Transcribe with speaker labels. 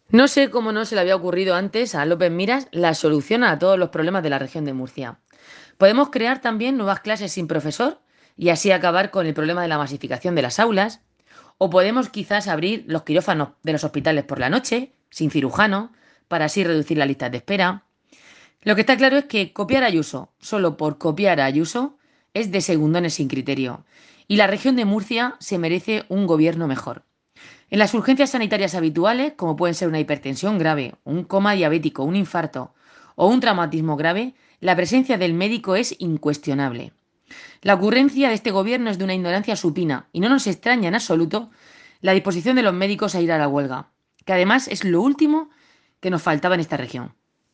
Speaker 1: No sé cómo no se le había ocurrido antes a López Miras la solución a todos los problemas de la región de Murcia. Podemos crear también nuevas clases sin profesor y así acabar con el problema de la masificación de las aulas. O podemos quizás abrir los quirófanos de los hospitales por la noche, sin cirujano, para así reducir las listas de espera. Lo que está claro es que copiar a Ayuso, solo por copiar a Ayuso, es de segundones sin criterio. Y la región de Murcia se merece un gobierno mejor. En las urgencias sanitarias habituales, como pueden ser una hipertensión grave, un coma diabético, un infarto o un traumatismo grave, la presencia del médico es incuestionable. La ocurrencia de este gobierno es de una ignorancia supina y no nos extraña en absoluto la disposición de los médicos a ir a la huelga, que además es lo último que nos faltaba en esta región.